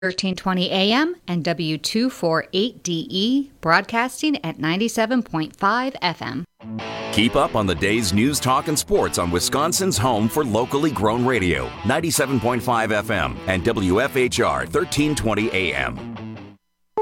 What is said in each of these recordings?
1320 AM and W248DE, broadcasting at 97.5 FM. Keep up on the day's news, talk, and sports on Wisconsin's home for locally grown radio, 97.5 FM and WFHR 1320 AM.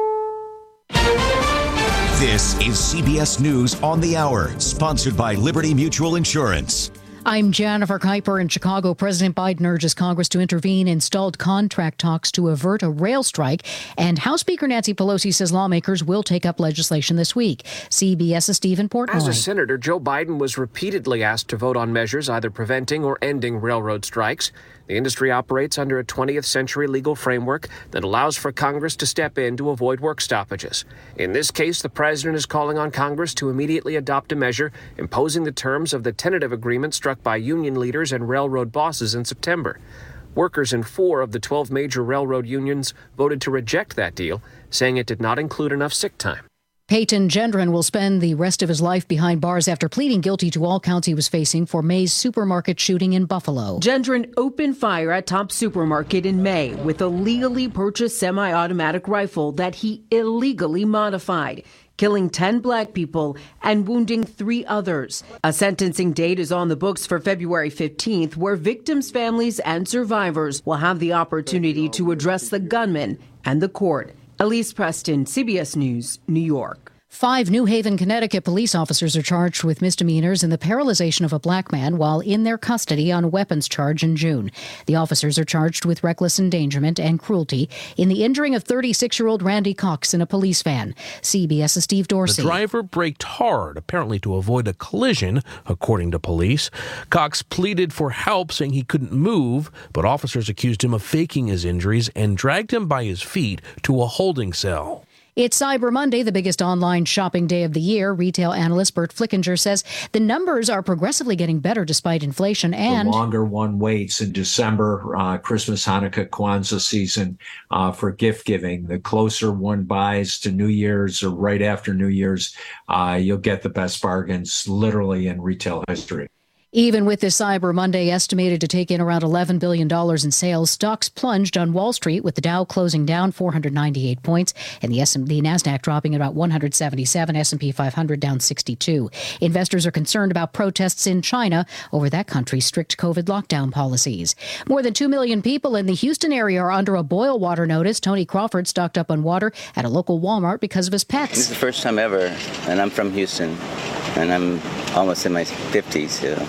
This is CBS News on the Hour, sponsored by Liberty Mutual Insurance. I'm Jennifer Kuiper. In Chicago, President Biden urges Congress to intervene in stalled contract talks to avert a rail strike. And House Speaker Nancy Pelosi says lawmakers will take up legislation this week. CBS's Stephen Portnoy. As a senator, Joe Biden was repeatedly asked to vote on measures either preventing or ending railroad strikes. The industry operates under a 20th century legal framework that allows for Congress to step in to avoid work stoppages. In this case, the president is calling on Congress to immediately adopt a measure imposing the terms of the tentative agreement struck by union leaders and railroad bosses in September. Workers in 4 of the 12 major railroad unions voted to reject that deal, saying it did not include enough sick time. Peyton Gendron will spend the rest of his life behind bars after pleading guilty to all counts he was facing for May's supermarket shooting in Buffalo. Gendron opened fire at Tops Supermarket in May with a legally purchased semi-automatic rifle that he illegally modified, killing 10 black people and wounding 3 others. A sentencing date is on the books for February 15th, where victims' families and survivors will have the opportunity to address the gunman and the court. Elise Preston, CBS News, New York. 5 New Haven, Connecticut police officers are charged with misdemeanors in the paralyzation of a black man while in their custody on a weapons charge in June. The officers are charged with reckless endangerment and cruelty in the injuring of 36-year-old Randy Cox in a police van. CBS's Steve Dorsey. The driver braked hard, apparently to avoid a collision, according to police. Cox pleaded for help, saying he couldn't move, but officers accused him of faking his injuries and dragged him by his feet to a holding cell. It's Cyber Monday, the biggest online shopping day of the year. Retail analyst Bert Flickinger says the numbers are progressively getting better despite inflation. And the longer one waits in December, Christmas, Hanukkah, Kwanzaa season for gift giving, the closer one buys to New Year's or right after New Year's, you'll get the best bargains literally in retail history. Even with this Cyber Monday estimated to take in around $11 billion in sales, stocks plunged on Wall Street, with the Dow closing down 498 points and the NASDAQ dropping about 177, S&P 500 down 62. Investors are concerned about protests in China over that country's strict COVID lockdown policies. More than 2 million people in the Houston area are under a boil water notice. Tony Crawford stocked up on water at a local Walmart because of his pets. This is the first time ever, and I'm from Houston, and I'm almost in my 50s, so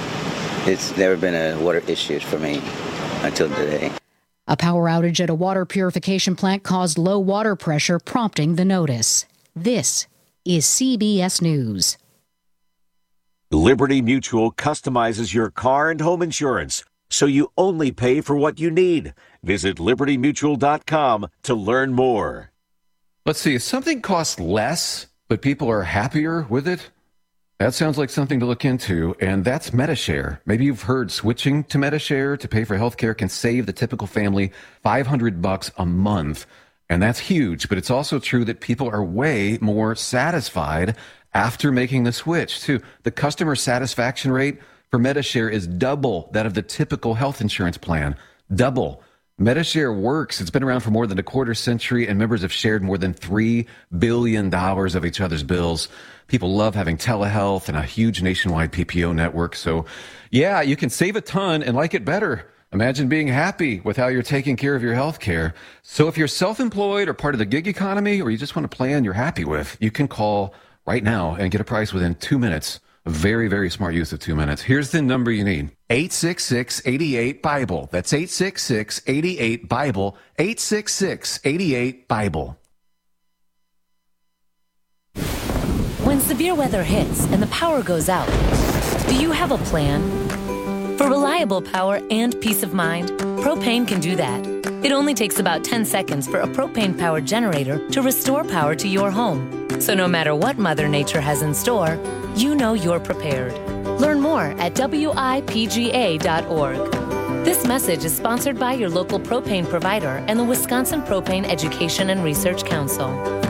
it's never been a water issue for me until today. A power outage at a water purification plant caused low water pressure, prompting the notice. This is CBS News. Liberty Mutual customizes your car and home insurance, so you only pay for what you need. Visit libertymutual.com to learn more. Let's see, if something costs less, but people are happier with it, that sounds like something to look into, and that's Medi-Share. Maybe you've heard switching to Medi-Share to pay for healthcare can save the typical family $500 a month, and that's huge. But it's also true that people are way more satisfied after making the switch, too. The customer satisfaction rate for Medi-Share is double that of the typical health insurance plan. Double. Medi-Share works. It's been around for more than a quarter century, and members have shared more than $3 billion of each other's bills. People love having telehealth and a huge nationwide PPO network. So, yeah, you can save a ton and like it better. Imagine being happy with how you're taking care of your health care. So if you're self-employed or part of the gig economy, or you just want a plan you're happy with, you can call right now and get a price within 2 minutes. A very, very smart use of 2 minutes. Here's the number you need. 866-88-BIBLE. That's 866-88-BIBLE. 866-88-BIBLE. When severe weather hits and the power goes out, do you have a plan? For reliable power and peace of mind, Propane can do that. It only takes about 10 seconds for a propane-powered generator to restore power to your home. So no matter what Mother Nature has in store, you know you're prepared. Learn more at WIPGA.org. This message is sponsored by your local propane provider and the Wisconsin Propane Education and Research Council.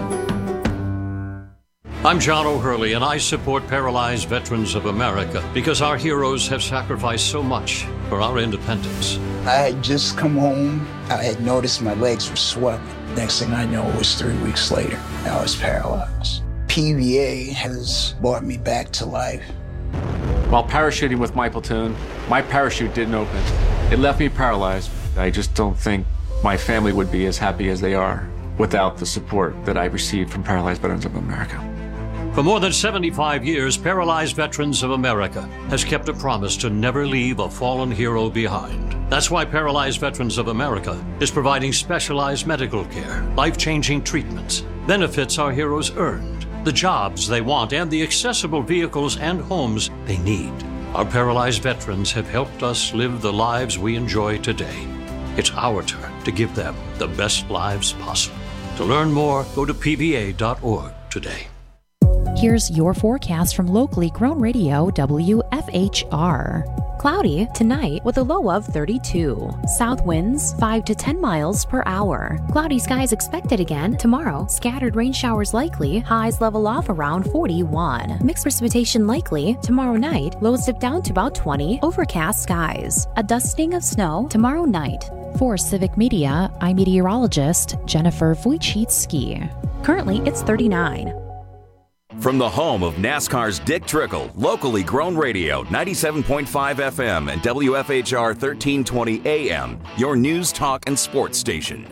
I'm John O'Hurley, and I support Paralyzed Veterans of America because our heroes have sacrificed so much for our independence. I had just come home. I had noticed my legs were swelling. Next thing I know, it was 3 weeks later. I was paralyzed. PVA has brought me back to life. While parachuting with my platoon, my parachute didn't open. It left me paralyzed. I just don't think my family would be as happy as they are without the support that I received from Paralyzed Veterans of America. For more than 75 years, Paralyzed Veterans of America has kept a promise to never leave a fallen hero behind. That's why Paralyzed Veterans of America is providing specialized medical care, life-changing treatments, benefits our heroes earned, the jobs they want, and the accessible vehicles and homes they need. Our paralyzed veterans have helped us live the lives we enjoy today. It's our turn to give them the best lives possible. To learn more, go to pva.org today. Here's your forecast from locally grown radio WFHR. Cloudy tonight with a low of 32. South winds 5 to 10 miles per hour. Cloudy skies expected again tomorrow. Scattered rain showers likely. Highs level off around 41. Mixed precipitation likely tomorrow night. Lows dip down to about 20. Overcast skies. A dusting of snow tomorrow night. For Civic Media, I'm meteorologist Jennifer Wojcicki. Currently, it's 39. From the home of NASCAR's Dick Trickle, locally grown radio, 97.5 FM and WFHR 1320 AM, your news, talk, and sports station.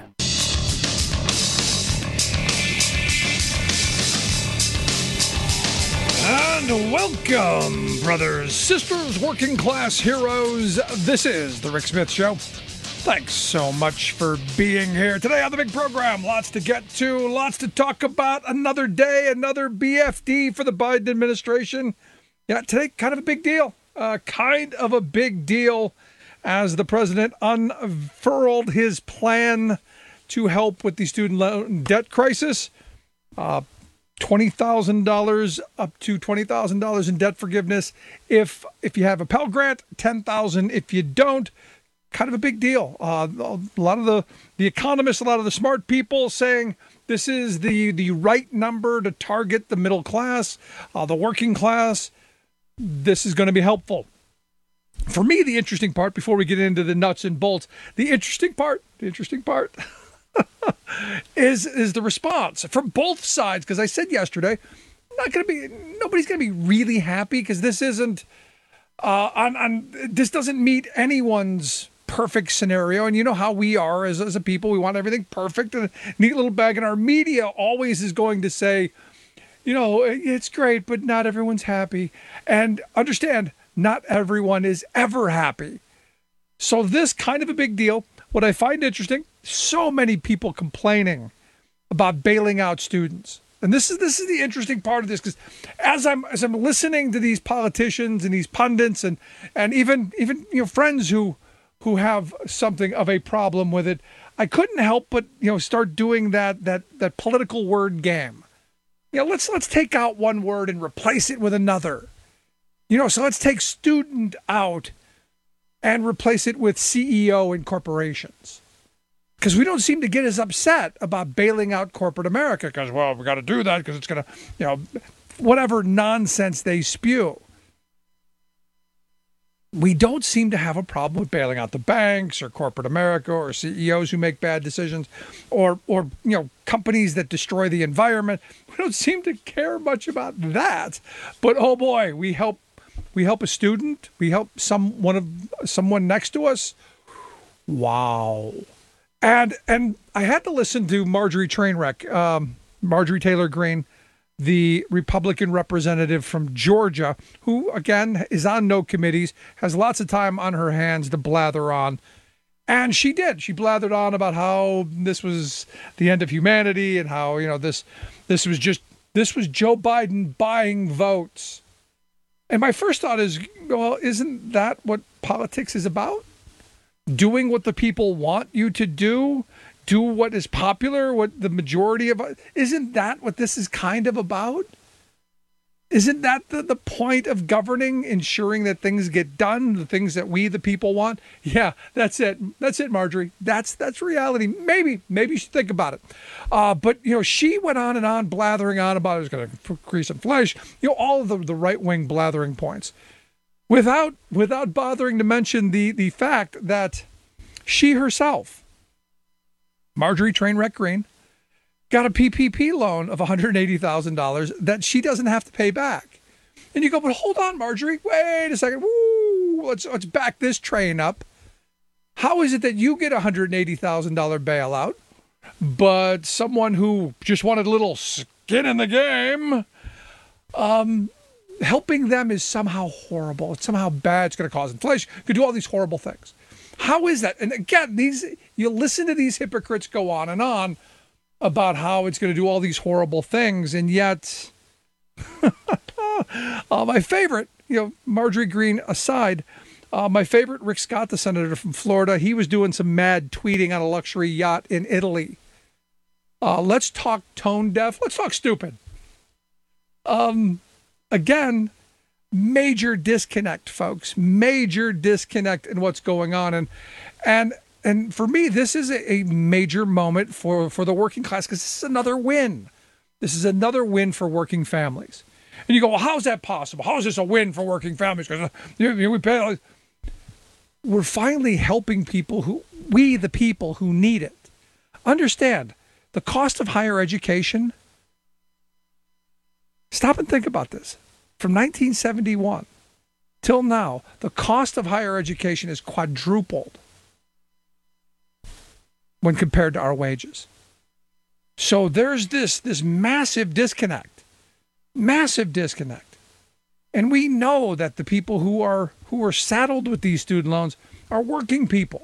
And welcome, brothers, sisters, working class heroes. This is The Rick Smith Show. Thanks so much for being here today on the big program. Lots to get to, lots to talk about. Another day, another BFD for the Biden administration. Yeah, today, kind of a big deal. Kind of a big deal as the president unfurled his plan to help with the student loan debt crisis. $20,000 up to $20,000 in debt forgiveness if you have a Pell Grant, $10,000 if you don't. Kind of a big deal. A lot of the economists, a lot of the smart people saying this is the right number to target the middle class, the working class. This is going to be helpful. For me, the interesting part, before we get into the nuts and bolts, the interesting part is the response from both sides. Because I said yesterday, nobody's going to be really happy because this isn't this doesn't meet anyone's perfect scenario. And you know how we are as a people. We want everything perfect and a neat little bag. And our media always is going to say, you know, it's great, but not everyone's happy. And understand, not everyone is ever happy. So this kind of a big deal. What I find interesting, so many people complaining about bailing out students. And this is the interesting part of this, because as I'm listening to these politicians and these pundits and even friends who have something of a problem with it, I couldn't help but start doing that political word game. Let's take out one word and replace it with another. So let's take student out and replace it with CEO in corporations. Because we don't seem to get as upset about bailing out corporate America because, well, we got to do that because it's going to, whatever nonsense they spew. We don't seem to have a problem with bailing out the banks or corporate America or CEOs who make bad decisions or companies that destroy the environment. We don't seem to care much about that. But, oh boy, we help a student. We help someone next to us. Wow. And I had to listen to Marjorie Trainwreck, Marjorie Taylor Greene, the Republican representative from Georgia, who, again, is on no committees, has lots of time on her hands to blather on. And she did. She blathered on about how this was the end of humanity and how, this was Joe Biden buying votes. And my first thought is, well, isn't that what politics is about? Doing what the people want you to do what is popular, what the majority of, isn't that what this is kind of about? Isn't that the point of governing, ensuring that things get done, the things that we, the people, want? Yeah, that's it. That's it, Marjorie. That's reality. Maybe you should think about it. But, she went on and on blathering on about it was going to increase inflation, all of the right-wing blathering points without bothering to mention the fact that She herself, Marjorie Trainwreck Green, got a PPP loan of $180,000 that she doesn't have to pay back. And you go, but hold on, Marjorie, wait a second. Woo, let's back this train up. How is it that you get a $180,000 bailout, but someone who just wanted a little skin in the game, helping them is somehow horrible. It's somehow bad. It's going to cause inflation. Could do all these horrible things. How is that? And again, you listen to these hypocrites go on and on about how it's going to do all these horrible things, and yet my favorite, Marjorie Green aside, my favorite, Rick Scott, the senator from Florida, he was doing some mad tweeting on a luxury yacht in Italy. Let's talk tone deaf. Let's talk stupid. Again, major disconnect, folks. Major disconnect in what's going on. And for me, this is a major moment for the working class, because this is another win. This is another win for working families. And you go, well, how's that possible? How is this a win for working families? Because we pay. We're finally helping people the people who need it. Understand, the cost of higher education, stop and think about this. From 1971 till now, the cost of higher education is quadrupled when compared to our wages. So there's this massive disconnect. Massive disconnect. And we know that the people who are saddled with these student loans are working people.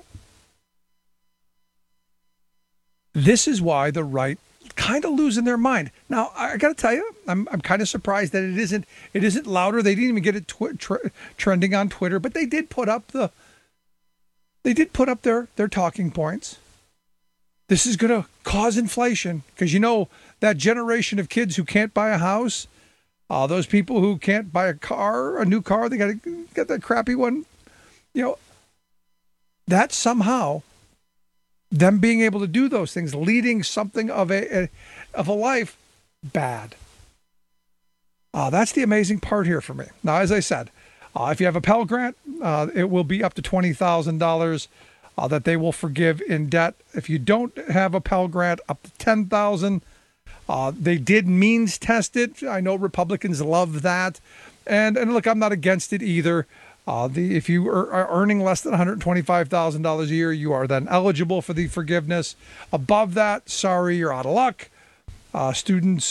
This is why the right kind of losing their mind. Now, I got to tell you, I'm kind of surprised that it isn't louder. They didn't even get it trending on Twitter, but they did put up their talking points. This is going to cause inflation, because that generation of kids who can't buy a house, those people who can't buy a new car, they got to get that crappy one. That somehow, them being able to do those things, leading something of a life, bad. That's the amazing part here for me. Now, as I said, if you have a Pell Grant, it will be up to $20,000 that they will forgive in debt. If you don't have a Pell Grant, up to $10,000. They did means test it. I know Republicans love that. And look, I'm not against it either. If you are earning less than $125,000 a year, you are then eligible for the forgiveness. Above that, sorry, you're out of luck. Students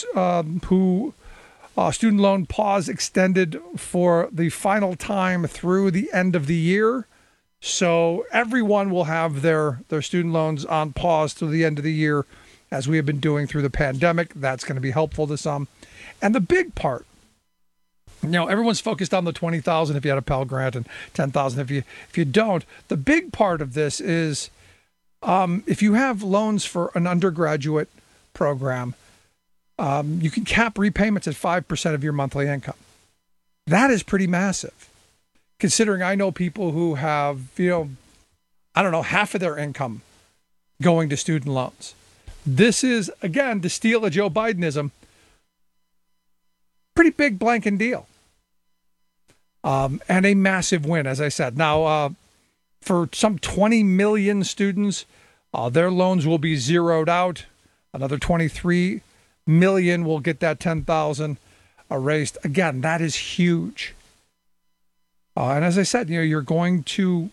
student loan pause extended for the final time through the end of the year. So everyone will have their student loans on pause through the end of the year, as we have been doing through the pandemic. That's going to be helpful to some. And the big part, everyone's focused on the $20,000 if you had a Pell Grant and $10,000 if you don't. The big part of this is if you have loans for an undergraduate program, you can cap repayments at 5% of your monthly income. That is pretty massive, considering I know people who have, half of their income going to student loans. This is, again, to steal a Joe Bidenism, pretty big blanking deal. And a massive win, as I said. Now, for some 20 million students, their loans will be zeroed out. Another 23 million will get that $10,000 erased. Again, that is huge. And as I said, you're going to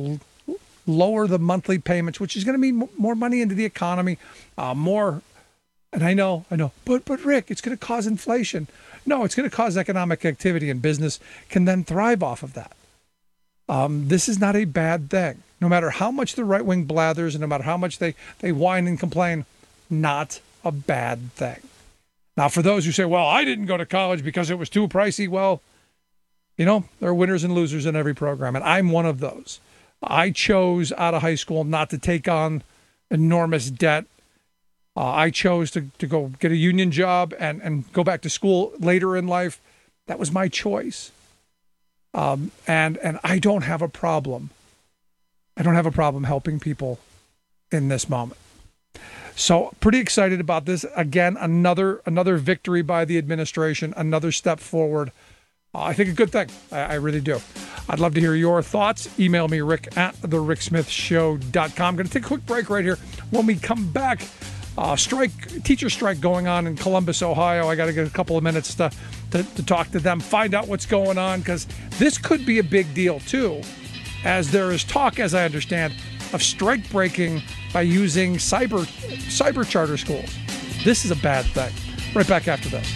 lower the monthly payments, which is going to mean more money into the economy, more. And I know, but Rick, it's going to cause inflation. No, it's going to cause economic activity, and business can then thrive off of that. This is not a bad thing. No matter how much the right wing blathers and no matter how much they whine and complain, not a bad thing. Now, for those who say, well, I didn't go to college because it was too pricey. Well, there are winners and losers in every program, and I'm one of those. I chose out of high school not to take on enormous debt. I chose to go get a union job and go back to school later in life. That was my choice. And I don't have a problem. I don't have a problem helping people in this moment. So pretty excited about this. Again, another victory by the administration, another step forward. I think a good thing. I really do. I'd love to hear your thoughts. Email me, rick@thericksmithshow.com. I'm going to take a quick break right here. When we come back, teacher strike going on in Columbus, Ohio. I got to get a couple of minutes to talk to them, find out what's going on, because this could be a big deal too, as there is talk, as I understand, of strike breaking by using cyber charter schools. This is a bad thing. Right back after this.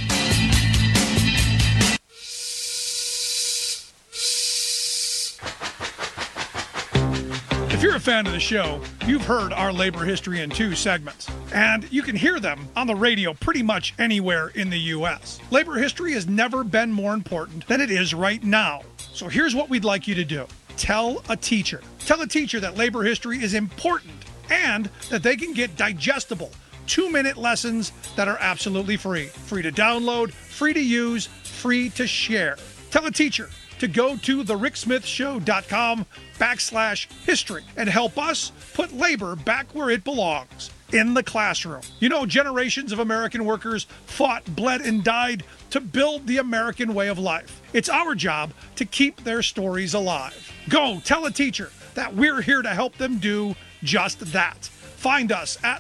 If you're a fan of the show, you've heard our Labor History in 2 segments, and you can hear them on the radio pretty much anywhere in the U.S. Labor history has never been more important than it is right now. So here's what we'd like you to do. Tell a teacher. Tell a teacher that labor history is important and that they can get digestible 2-minute lessons that are absolutely free. Free to download, free to use, free to share. Tell a teacher to go to thericksmithshow.com/history and help us put labor back where it belongs, in the classroom. You know, generations of American workers fought, bled, and died to build the American way of life. It's our job to keep their stories alive. Go tell a teacher that we're here to help them do just that. Find us at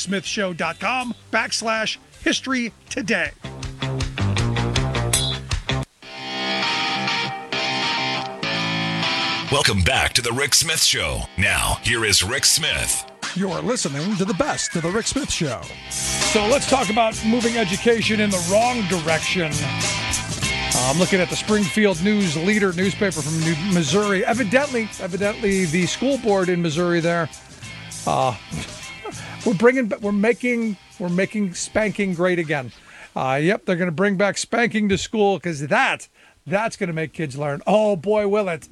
thericksmithshow.com/history today. Welcome back to The Rick Smith Show. Now, here is Rick Smith. You're listening to the best of The Rick Smith Show. So let's talk about moving education in the wrong direction. I'm looking at the Springfield News Leader newspaper from Missouri. Evidently, the school board in Missouri there, we're making spanking great again. Yep, they're going to bring back spanking to school because that's going to make kids learn. Oh boy, will it.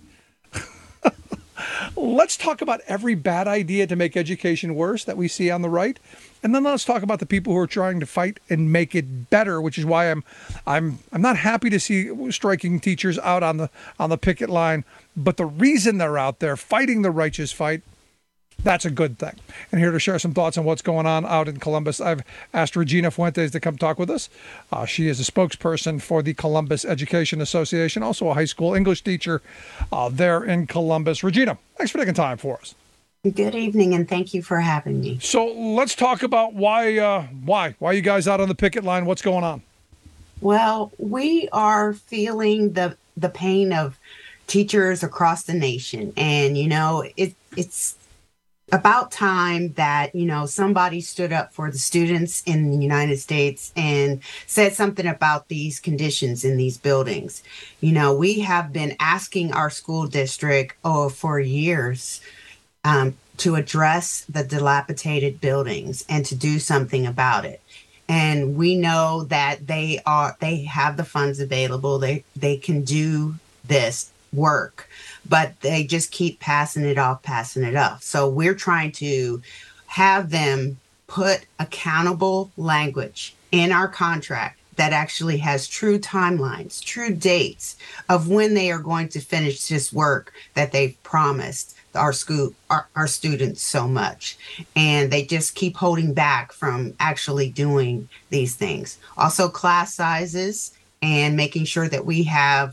Let's talk about every bad idea to make education worse that we see on the right, and then let's talk about the people who are trying to fight and make it better. Which is why I'm not happy to see striking teachers out on the picket line, but the reason they're out there fighting the righteous fight, that's a good thing. And here to share some thoughts on what's going on out in Columbus, I've asked Regina Fuentes to come talk with us. She is a spokesperson for the Columbus Education Association, also a high school English teacher there in Columbus. Regina, thanks for taking time for us. Good evening, and thank you for having me. So let's talk about why you guys out on the picket line? What's going on? Well, we are feeling the pain of teachers across the nation, and it's about time that, somebody stood up for the students in the United States and said something about these conditions in these buildings. We have been asking our school district for years to address the dilapidated buildings and to do something about it. And we know that they have the funds available. They can do this work, but they just keep passing it off. So we're trying to have them put accountable language in our contract that actually has true timelines, true dates of when they are going to finish this work that they've promised our students so much. And they just keep holding back from actually doing these things. Also class sizes and making sure that we have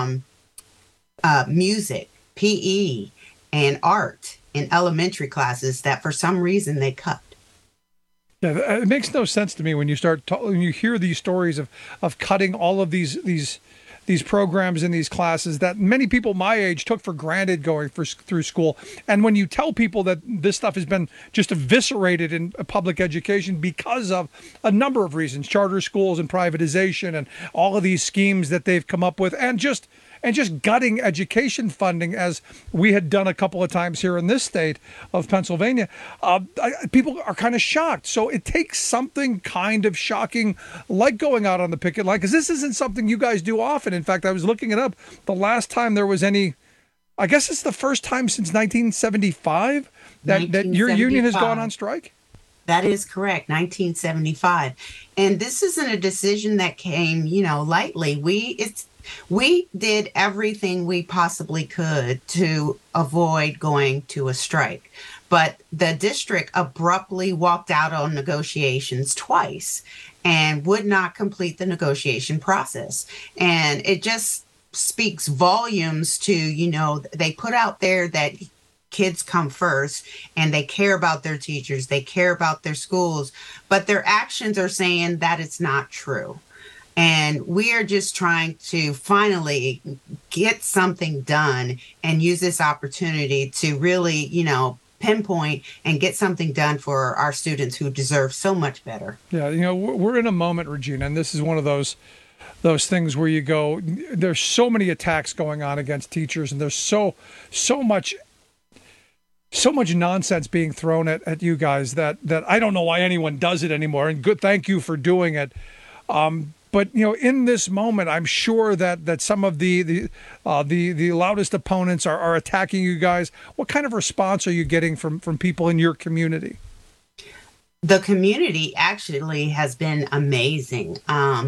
music, PE, and art in elementary classes that for some reason they cut. Yeah, it makes no sense to me when you when you hear these stories of cutting all of these programs in these classes that many people my age took for granted going through school. And when you tell people that this stuff has been just eviscerated in public education because of a number of reasons, charter schools and privatization and all of these schemes that they've come up with, and just gutting education funding, as we had done a couple of times here in this state of Pennsylvania, people are kind of shocked. So it takes something kind of shocking like going out on the picket line, because this isn't something you guys do often. In fact, I was looking it up. The last time there was any, I guess it's the first time since 1975 that your union has gone on strike? That is correct, 1975. And this isn't a decision that came, lightly. We did everything we possibly could to avoid going to a strike. But the district abruptly walked out on negotiations twice and would not complete the negotiation process. And it just speaks volumes to, they put out there that kids come first and they care about their teachers, they care about their schools, but their actions are saying that it's not true. And we are just trying to finally get something done and use this opportunity to really, pinpoint and get something done for our students who deserve so much better. Yeah, we're in a moment, Regina, and this is one of those things where you go, there's so many attacks going on against teachers, and there's so much nonsense being thrown at you guys that I don't know why anyone does it anymore. And good, thank you for doing it. But in this moment, I'm sure that some of the loudest opponents are attacking you guys. What kind of response are you getting from people in your community? The community actually has been amazing.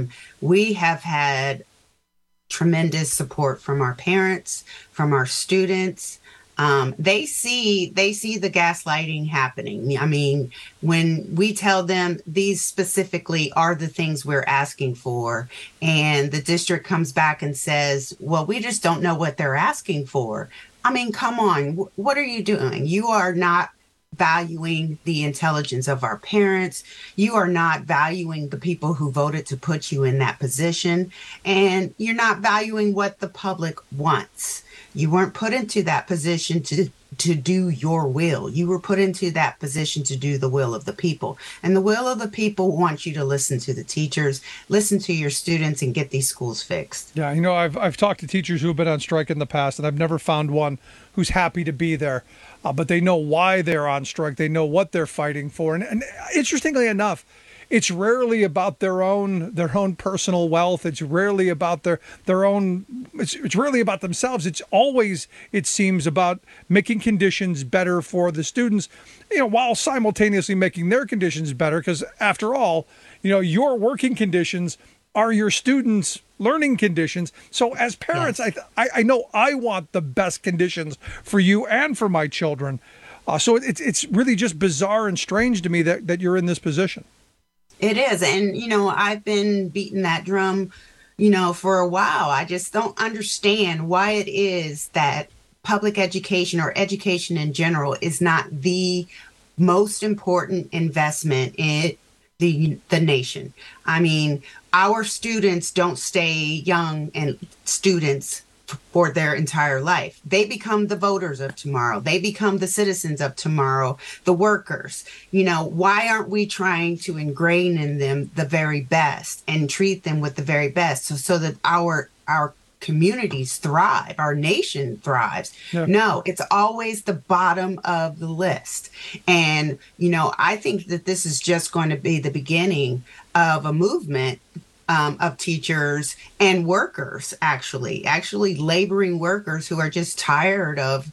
We have had tremendous support from our parents, from our students. They see the gaslighting happening. I mean, when we tell them these specifically are the things we're asking for, and the district comes back and says, well, we just don't know what they're asking for. I mean, come on, what are you doing? You are not valuing the intelligence of our parents. You are not valuing the people who voted to put you in that position, and you're not valuing what the public wants. You weren't put into that position to do your will. You were put into that position to do the will of the people. And the will of the people wants you to listen to the teachers, listen to your students, and get these schools fixed. Yeah, I've talked to teachers who have been on strike in the past, and I've never found one who's happy to be there. But they know why they're on strike. They know what they're fighting for. And interestingly enough, it's rarely about their own personal wealth. It's rarely about their own. It's rarely about themselves. It's always, it seems, about making conditions better for the students, while simultaneously making their conditions better. Because after all, your working conditions are your students' learning conditions. So as parents, yes. I know I want the best conditions for you and for my children. So it's really just bizarre and strange to me that you're in this position. It is. And, I've been beating that drum, for a while. I just don't understand why it is that public education or education in general is not the most important investment in the nation. I mean, our students don't stay young and students for their entire life. They become the voters of tomorrow. They become the citizens of tomorrow, the workers. Why aren't we trying to ingrain in them the very best and treat them with the very best so that our communities thrive, our nation thrives? Yeah. No, it's always the bottom of the list. And, I think that this is just going to be the beginning of a movement of teachers and workers, actually laboring workers who are just tired of,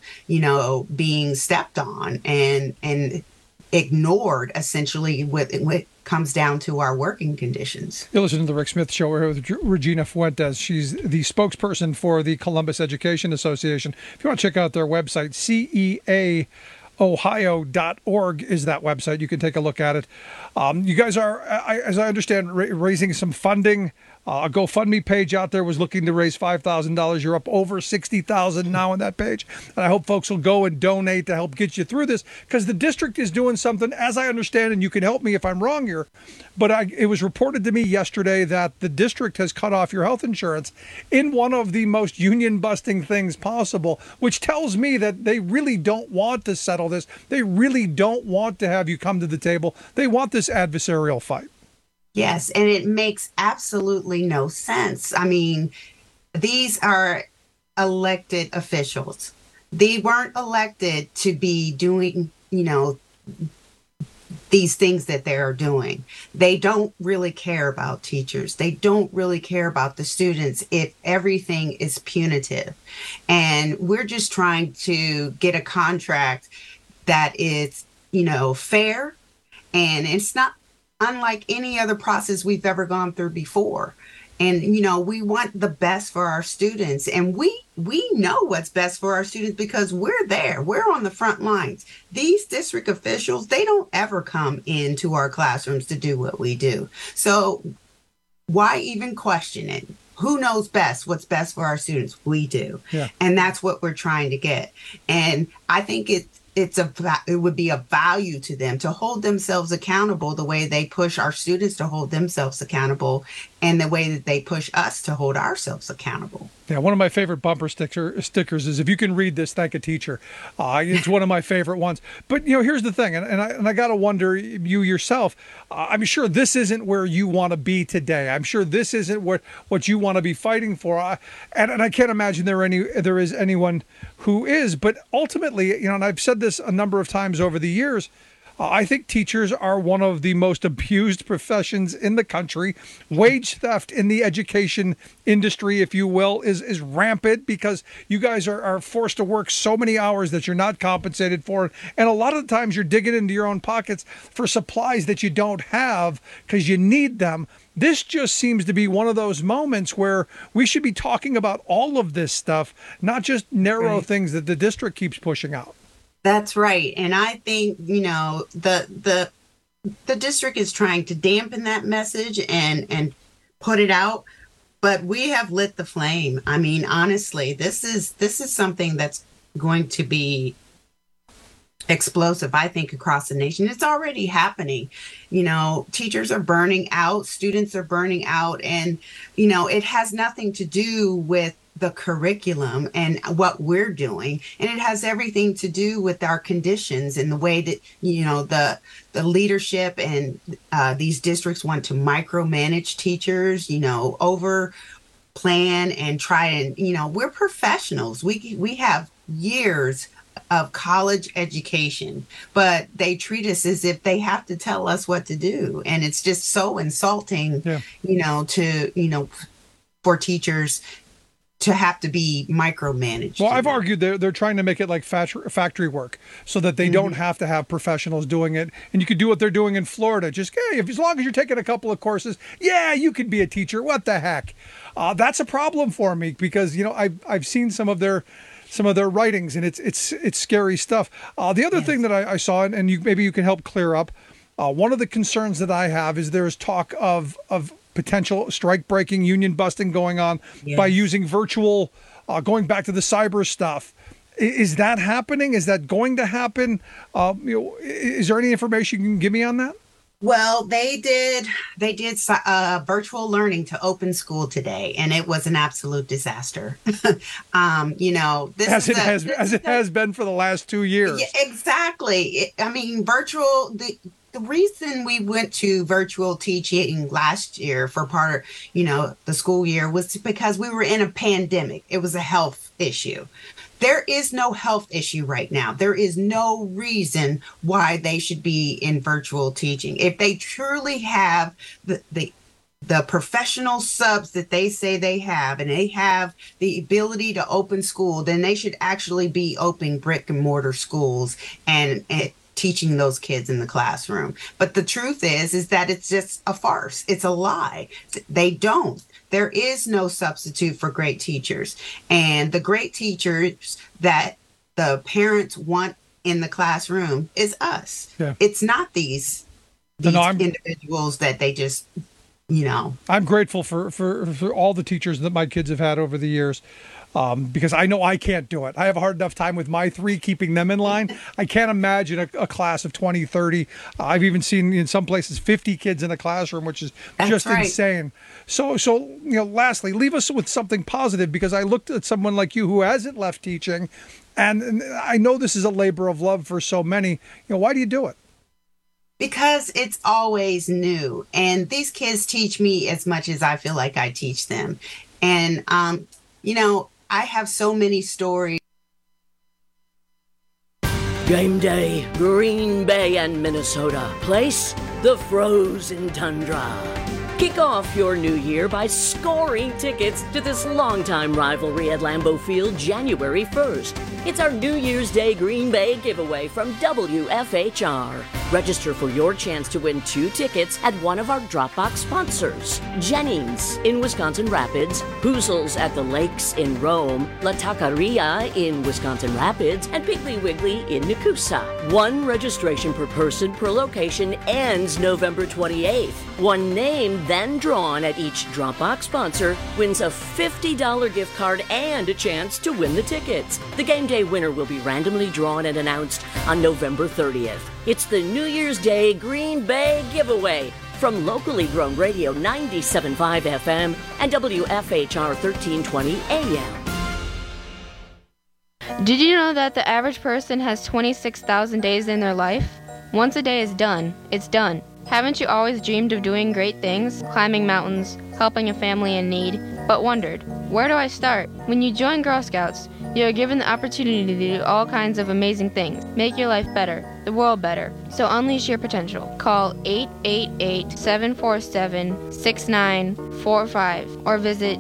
being stepped on and ignored, essentially, when it comes down to our working conditions. You're listening to the Rick Smith Show. We're here with Regina Fuentes. She's the spokesperson for the Columbus Education Association. If you want to check out their website, CEAOhio.org is that website. You can take a look at it. You guys are, as I understand, raising some funding. A GoFundMe page out there was looking to raise $5,000. You're up over $60,000 now on that page. And I hope folks will go and donate to help get you through this, because the district is doing something, as I understand, and you can help me if I'm wrong here, but it was reported to me yesterday that the district has cut off your health insurance in one of the most union-busting things possible, which tells me that they really don't want to settle this. They really don't want to have you come to the table. They want this adversarial fight. Yes, and it makes absolutely no sense. I mean, these are elected officials. They weren't elected to be doing, these things that they're doing. They don't really care about teachers. They don't really care about the students if everything is punitive. And we're just trying to get a contract that is, fair, and it's not unlike any other process we've ever gone through before. And, we want the best for our students. And we know what's best for our students because we're there. We're on the front lines. These district officials, they don't ever come into our classrooms to do what we do. So why even question it? who knows best what's best for our students? We do. Yeah. And that's what we're trying to get. And I think it would be a value to them to hold themselves accountable the way they push our students to hold themselves accountable, and the way that they push us to hold ourselves accountable. Yeah, one of my favorite bumper stickers is, if you can read this, thank a teacher. It's one of my favorite ones. But, here's the thing, and I got to wonder, you yourself, I'm sure this isn't where you want to be today. I'm sure this isn't what you want to be fighting for. And I can't imagine there is anyone who is. But ultimately, and I've said this a number of times over the years, I think teachers are one of the most abused professions in the country. Wage theft in the education industry, if you will, is rampant, because you guys are forced to work so many hours that you're not compensated for. And a lot of the times you're digging into your own pockets for supplies that you don't have because you need them. This just seems to be one of those moments where we should be talking about all of this stuff, not just narrow things that the district keeps pushing out. That's right. And I think, the district is trying to dampen that message and put it out, but we have lit the flame. I mean, honestly, this is something that's going to be explosive, I think, across the nation. It's already happening. Teachers are burning out, students are burning out, and, it has nothing to do with the curriculum and what we're doing. And it has everything to do with our conditions and the way that, the leadership and these districts want to micromanage teachers, over plan and try and, we're professionals. We have years of college education, but they treat us as if they have to tell us what to do. And it's just so insulting, for teachers to have to be micromanaged. Well, I've argued they're trying to make it like factory work so that they don't have to have professionals doing it. And you could do what they're doing in Florida. Just, as long as you're taking a couple of courses, you could be a teacher. What the heck? That's a problem for me because, I've seen some of their writings, and it's scary stuff. The other thing that I saw, and maybe you can help clear up, one of the concerns that I have is there's talk of potential strike breaking, union busting going on by using virtual, going back to the cyber stuff. Is that happening? Is that going to happen? Is there any information you can give me on that? Well, they did virtual learning to open school today, and it was an absolute disaster. This as it has been for the last 2 years. Yeah, exactly. Virtual. The reason we went to virtual teaching last year for part of, the school year was because we were in a pandemic. It was a health issue. There is no health issue right now. There is no reason why they should be in virtual teaching. If they truly have the professional subs that they say they have, and they have the ability to open school, then they should actually be opening brick and mortar schools and teaching those kids in the classroom. But the truth is that it's just a farce. It's a lie. They don't. There is no substitute for great teachers. And the great teachers that the parents want in the classroom is us. Yeah. It's not these individuals that they just, I'm grateful for all the teachers that my kids have had over the years. Because I know I can't do it. I have a hard enough time with my 3 keeping them in line. I can't imagine a class of 20, 30. I've even seen in some places 50 kids in a classroom, which is just insane. So lastly, leave us with something positive, because I looked at someone like you who hasn't left teaching, and I know this is a labor of love for so many. Why do you do it? Because it's always new, and these kids teach me as much as I feel like I teach them. And, I have so many stories. Game day, Green Bay and Minnesota. Place, the frozen tundra. Kick off your new year by scoring tickets to this longtime rivalry at Lambeau Field January 1st. It's our New Year's Day Green Bay giveaway from WFHR. Register for your chance to win 2 tickets at one of our Dropbox sponsors. Jennings in Wisconsin Rapids, Hoozles at the Lakes in Rome, La Taqueria in Wisconsin Rapids, and Piggly Wiggly in Nakusa. 1 registration per person per location ends ends November 28th. One name then drawn at each Dropbox sponsor wins a $50 gift card and a chance to win the tickets. The game day winner will be randomly drawn and announced on November 30th. It's the New Year's Day Green Bay giveaway from locally grown radio 97.5 FM and WFHR 1320 AM. Did you know that the average person has 26,000 days in their life? Once a day is done, it's done. Haven't you always dreamed of doing great things, climbing mountains, helping a family in need, but wondered, where do I start? When you join Girl Scouts, you are given the opportunity to do all kinds of amazing things, make your life better, the world better. So unleash your potential. Call 888-747-6945 or visit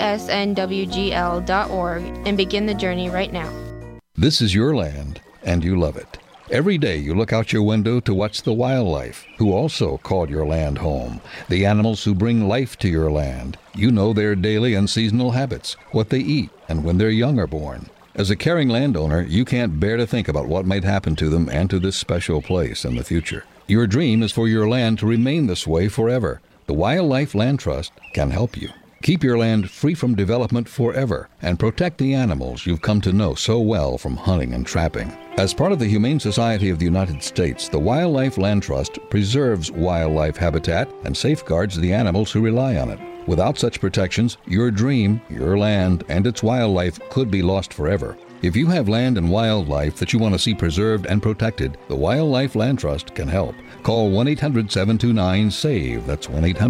gsnwgl.org and begin the journey right now. This is your land, and you love it. Every day you look out your window to watch the wildlife, who also call your land home. The animals who bring life to your land. You know their daily and seasonal habits, what they eat, and when their young are born. As a caring landowner, you can't bear to think about what might happen to them and to this special place in the future. Your dream is for your land to remain this way forever. The Wildlife Land Trust can help you. Keep your land free from development forever and protect the animals you've come to know so well from hunting and trapping. As part of the Humane Society of the United States, the Wildlife Land Trust preserves wildlife habitat and safeguards the animals who rely on it. Without such protections, your dream, your land, and its wildlife could be lost forever. If you have land and wildlife that you want to see preserved and protected, the Wildlife Land Trust can help. Call 1-800-729-SAVE, that's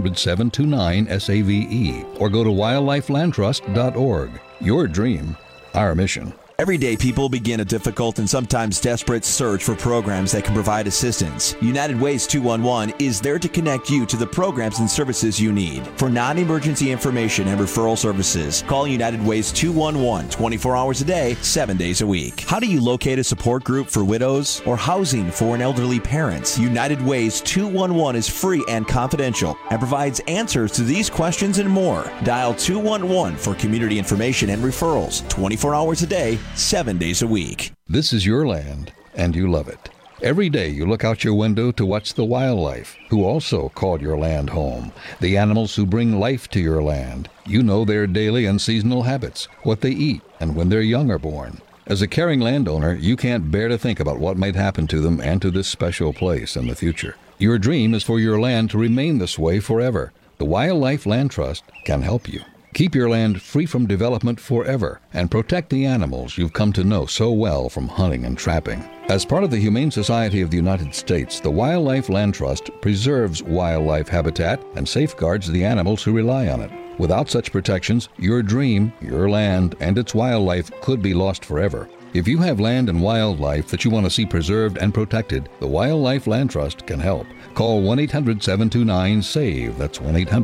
1-800-729-SAVE, or go to wildlifelandtrust.org. Your dream, our mission. Everyday people begin a difficult and sometimes desperate search for programs that can provide assistance. United Ways 211 is there to connect you to the programs and services you need. For non-emergency information and referral services, call United Ways 211 24 hours a day, 7 days a week. How do you locate a support group for widows or housing for an elderly parent? United Ways 211 is free and confidential and provides answers to these questions and more. Dial 211 for community information and referrals 24 hours a day, 7 days a week. This is your land, and you love it. Every day you look out your window to watch the wildlife, who also call your land home. The animals who bring life to your land. You know their daily and seasonal habits, what they eat, and when their young are born. As a caring landowner, you can't bear to think about what might happen to them and to this special place in the future. Your dream is for your land to remain this way forever. The Wildlife Land Trust can help you. Keep your land free from development forever and protect the animals you've come to know so well from hunting and trapping. As part of the Humane Society of the United States, the Wildlife Land Trust preserves wildlife habitat and safeguards the animals who rely on it. Without such protections, your dream, your land, and its wildlife could be lost forever. If you have land and wildlife that you want to see preserved and protected, the Wildlife Land Trust can help. Call 1-800-729-SAVE, that's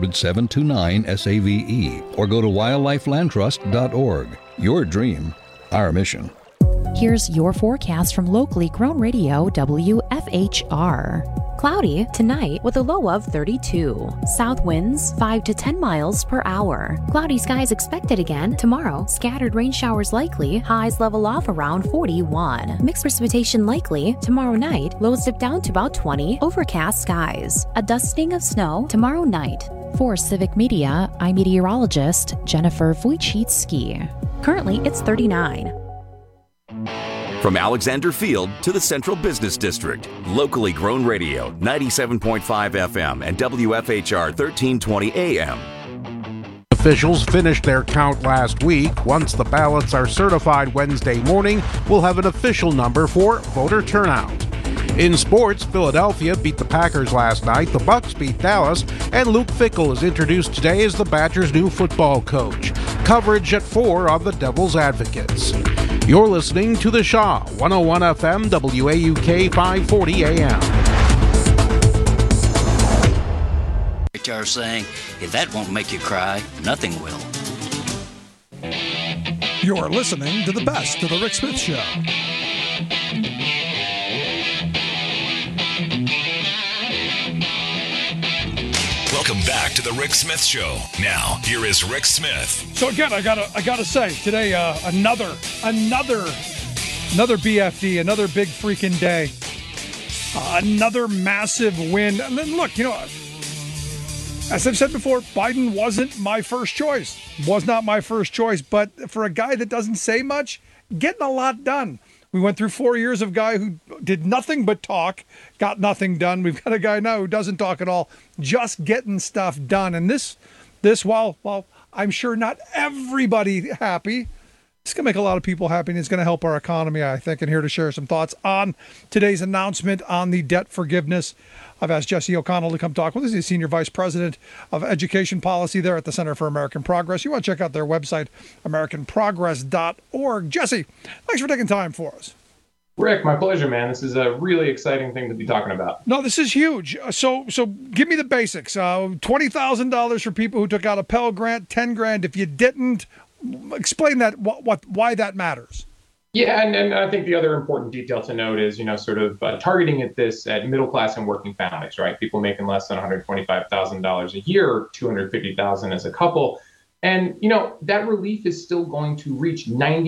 1-800-729-SAVE, or go to wildlifelandtrust.org. Your dream, our mission. Here's your forecast from locally grown radio WFHR. Cloudy tonight with a low of 32. South winds 5 to 10 miles per hour. Cloudy skies expected again tomorrow. Scattered rain showers likely. Highs level off around 41. Mixed precipitation likely tomorrow night. Lows dip down to about 20. Overcast skies. A dusting of snow tomorrow night. For Civic Media, I'm meteorologist Jennifer Wojcicki. Currently, it's 39. From Alexander Field to the Central Business District, locally grown radio, 97.5 FM and WFHR 1320 AM. Officials finished their count last week. Once the ballots are certified Wednesday morning, we'll have an official number for voter turnout. In sports, Philadelphia beat the Packers last night, the Bucks beat Dallas, and Luke Fickell is introduced today as the Badgers' new football coach. Coverage at 4 on the Devil's Advocates. You're listening to The Shaw, 101 FM, WAUK 540 AM. HR saying, if that won't make you cry, nothing will. You're listening to the best of the Rick Smith Show. Welcome back to the Rick Smith Show. Now, here is Rick Smith. So again, I gotta say today, another BFD, another big freaking day. Another massive win. And then look, as I've said before, Biden wasn't my first choice. Was not my first choice. But for a guy that doesn't say much, getting a lot done. We went through 4 years of a guy who did nothing but talk, got nothing done. We've got a guy now who doesn't talk at all, just getting stuff done. And this, while I'm sure not everybody happy, it's going to make a lot of people happy, and it's going to help our economy, I think. And here to share some thoughts on today's announcement on the debt forgiveness, I've asked Jesse O'Connell to come talk with us. He's Senior Vice President of Education Policy there at the Center for American Progress. You want to check out their website, americanprogress.org. Jesse, thanks for taking time for us. Rick, my pleasure, man. This is a really exciting thing to be talking about. No, this is huge. So give me the basics. $20,000 for people who took out a Pell Grant, $10,000 if you didn't. Explain that, why that matters. Yeah, and I think the other important detail to note is, sort of targeting at middle class and working families, right? People making less than $125,000 a year, $250,000 as a couple. And, that relief is still going to reach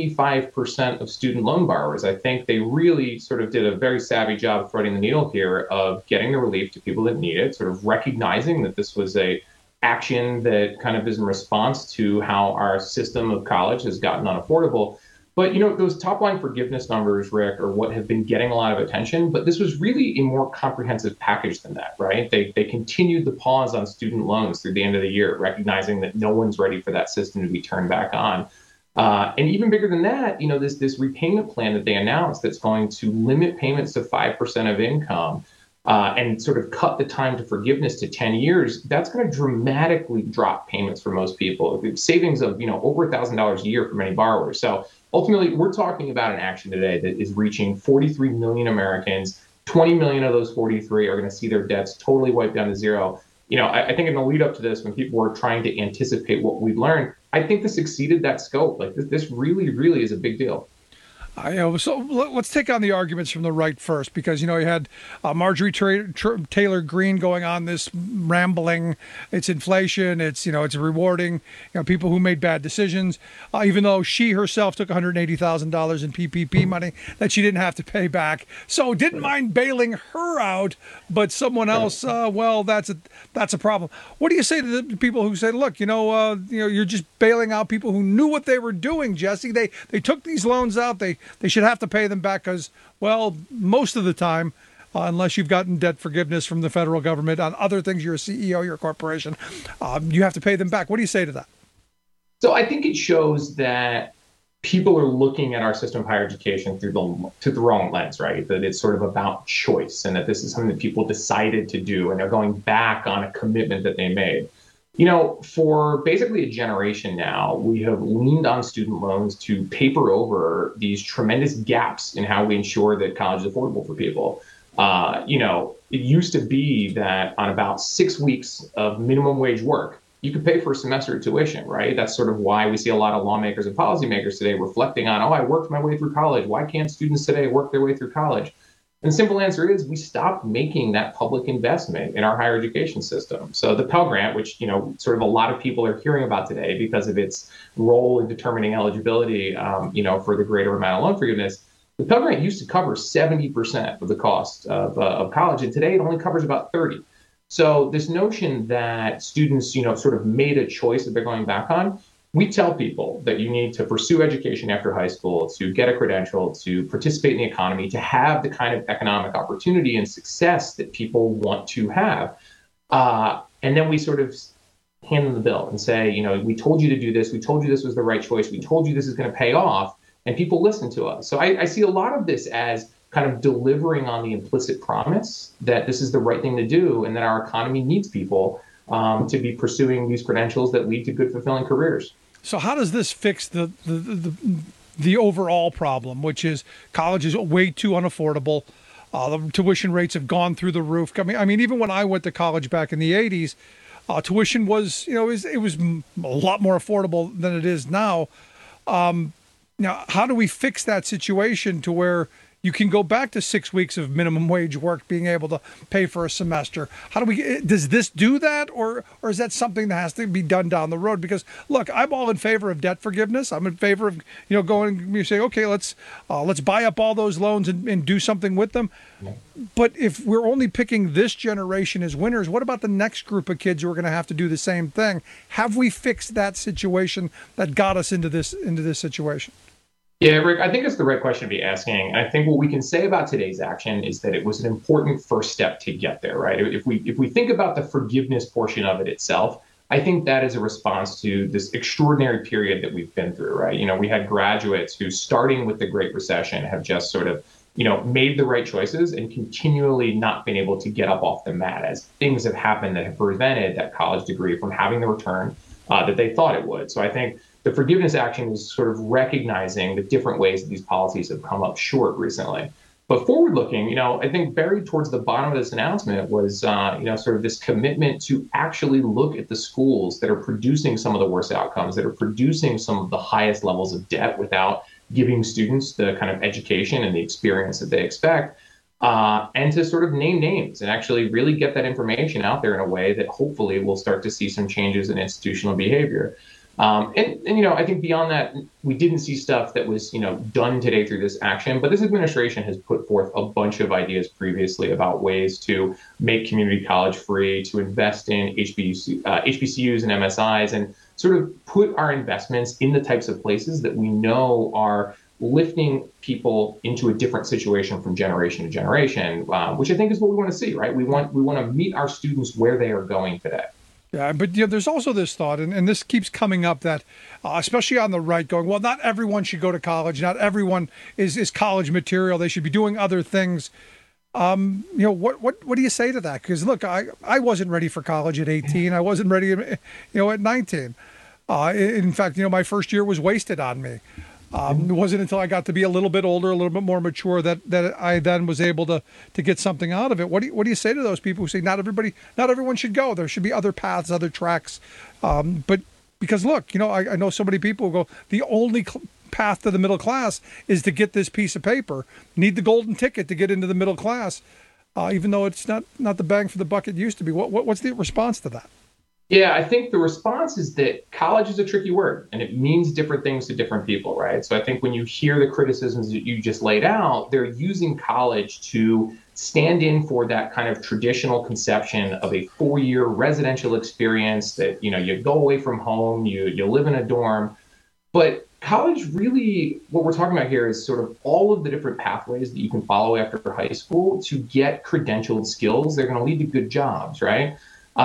95% of student loan borrowers. I think they really sort of did a very savvy job of threading the needle here of getting the relief to people that need it, sort of recognizing that this was a action that kind of is in response to how our system of college has gotten unaffordable. But, those top line forgiveness numbers, Rick, are what have been getting a lot of attention. But this was really a more comprehensive package than that, right? They continued the pause on student loans through the end of the year, recognizing that no one's ready for that system to be turned back on. And even bigger than that, this repayment plan that they announced that's going to limit payments to 5% of income and sort of cut the time to forgiveness to 10 years, that's going to dramatically drop payments for most people. Savings of, over $1,000 a year for many borrowers. So ultimately, we're talking about an action today that is reaching 43 million Americans. 20 million of those 43 are going to see their debts totally wiped down to zero. I think in the lead up to this, when people were trying to anticipate what we've learned, I think this exceeded that scope. Like this really, really is a big deal. So let's take on the arguments from the right first, because, you had Marjorie Taylor Greene going on this rambling. It's inflation. It's rewarding, people who made bad decisions, even though she herself took $180,000 in PPP money that she didn't have to pay back. So didn't mind bailing her out, but someone else, that's a problem. What do you say to the people who say, look, you're just bailing out people who knew what they were doing, Jesse? They took these loans out. They should have to pay them back because, most of the time, unless you've gotten debt forgiveness from the federal government on other things, you're a CEO, you're a corporation, you have to pay them back. What do you say to that? So I think it shows that people are looking at our system of higher education through the wrong lens, right? That it's sort of about choice and that this is something that people decided to do and they're going back on a commitment that they made. For basically a generation now, we have leaned on student loans to paper over these tremendous gaps in how we ensure that college is affordable for people. It used to be that on about 6 weeks of minimum wage work, you could pay for a semester of tuition, right? That's sort of why we see a lot of lawmakers and policymakers today reflecting on, I worked my way through college. Why can't students today work their way through college? And the simple answer is we stopped making that public investment in our higher education system. So the Pell Grant, which, sort of a lot of people are hearing about today because of its role in determining eligibility, for the greater amount of loan forgiveness, the Pell Grant used to cover 70% of the cost of college. And today it only covers about 30%. So this notion that students, sort of made a choice that they're going back on, we tell people that you need to pursue education after high school, to get a credential, to participate in the economy, to have the kind of economic opportunity and success that people want to have. And then we sort of hand them the bill and say, we told you to do this. We told you this was the right choice. We told you this is going to pay off. And people listen to us. So I see a lot of this as kind of delivering on the implicit promise that this is the right thing to do and that our economy needs people to be pursuing these credentials that lead to good, fulfilling careers. So how does this fix the overall problem, which is college is way too unaffordable? The tuition rates have gone through the roof. I mean, even when I went to college back in the 80s, tuition was, it was a lot more affordable than it is now. Now, how do we fix that situation to where you can go back to 6 weeks of minimum wage work, being able to pay for a semester. Does this do that, or is that something that has to be done down the road? Because look, I'm all in favor of debt forgiveness. I'm in favor of going, you say, okay, let's buy up all those loans and do something with them. But if we're only picking this generation as winners, what about the next group of kids who are going to have to do the same thing? Have we fixed that situation that got us into this situation? Yeah, Rick, I think it's the right question to be asking. And I think what we can say about today's action is that it was an important first step to get there, right? If we think about the forgiveness portion of it itself, I think that is a response to this extraordinary period that we've been through, right? We had graduates who, starting with the Great Recession, have just sort of, made the right choices and continually not been able to get up off the mat as things have happened that have prevented that college degree from having the return that they thought it would. So I think the forgiveness action is sort of recognizing the different ways that these policies have come up short recently. But forward-looking, I think buried towards the bottom of this announcement was, sort of this commitment to actually look at the schools that are producing some of the worst outcomes, that are producing some of the highest levels of debt without giving students the kind of education and the experience that they expect, and to sort of name names and actually really get that information out there in a way that hopefully we'll start to see some changes in institutional behavior. I think beyond that, we didn't see stuff that was, done today through this action, but this administration has put forth a bunch of ideas previously about ways to make community college free, to invest in HBCUs and MSIs, and sort of put our investments in the types of places that we know are lifting people into a different situation from generation to generation, which I think is what we want to see, right? We want to meet our students where they are going today. Yeah, but there's also this thought, and this keeps coming up, that especially on the right, going, well, not everyone should go to college. Not everyone is college material. They should be doing other things. What do you say to that? Because look, I wasn't ready for college at 18. I wasn't ready, at 19. In fact, my first year was wasted on me. It wasn't until I got to be a little bit older, a little bit more mature, that I then was able to get something out of it. What do you say to those people who say not everyone should go? There should be other paths, other tracks. But because look, I know so many people who go, the only path to the middle class is to get this piece of paper. Need the golden ticket to get into the middle class, even though it's not the bang for the buck it used to be. What's the response to that? Yeah, I think the response is that college is a tricky word, and it means different things to different people, right? So I think when you hear the criticisms that you just laid out, they're using college to stand in for that kind of traditional conception of a 4-year residential experience that, you go away from home, you live in a dorm. But college really, what we're talking about here is sort of all of the different pathways that you can follow after high school to get credentialed skills. They're going to lead to good jobs, right?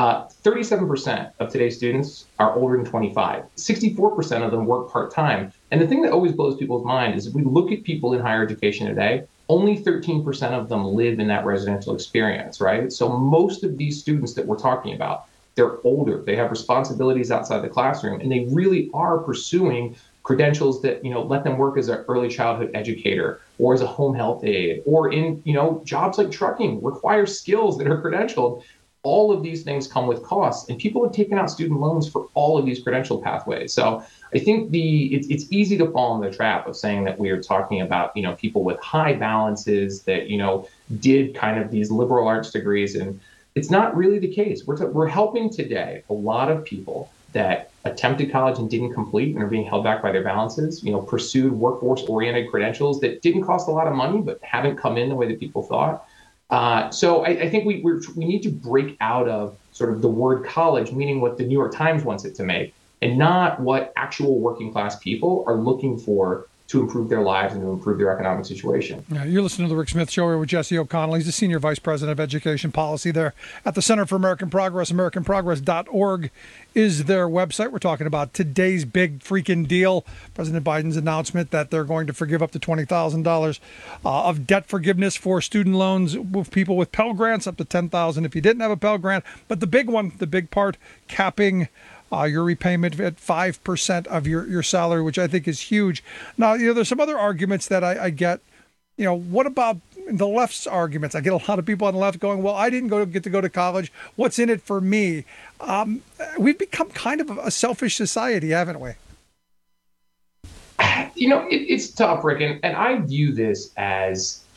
37% of today's students are older than 25. 64% of them work part-time. And the thing that always blows people's mind is if we look at people in higher education today, only 13% of them live in that residential experience, right? So most of these students that we're talking about, they're older, they have responsibilities outside the classroom, and they really are pursuing credentials that, let them work as an early childhood educator or as a home health aide, or in, jobs like trucking require skills that are credentialed. All of these things come with costs, and people have taken out student loans for all of these credential pathways. So I think it's easy to fall in the trap of saying that we are talking about, people with high balances that, did kind of these liberal arts degrees, and it's not really the case. We're helping today a lot of people that attempted college and didn't complete and are being held back by their balances, pursued workforce-oriented credentials that didn't cost a lot of money but haven't come in the way that people thought. So I think we need to break out of sort of the word college, meaning what the New York Times wants it to make, and not what actual working class people are looking for to improve their lives and to improve their economic situation. Yeah, you're listening to The Rick Smith Show here with Jesse O'Connell. He's the Senior Vice President of Education Policy there at the Center for American Progress. AmericanProgress.org is their website. We're talking about today's big freaking deal. President Biden's announcement that they're going to forgive up to $20,000 of debt forgiveness for student loans with people with Pell Grants, up to $10,000 if you didn't have a Pell Grant. But the big one, the big part, capping your repayment at 5% of your salary, which I think is huge. Now, there's some other arguments that I get. What about the left's arguments? I get a lot of people on the left going, well, I didn't get to go to college. What's in it for me? We've become kind of a selfish society, haven't we? It's tough, Rick. And I view this as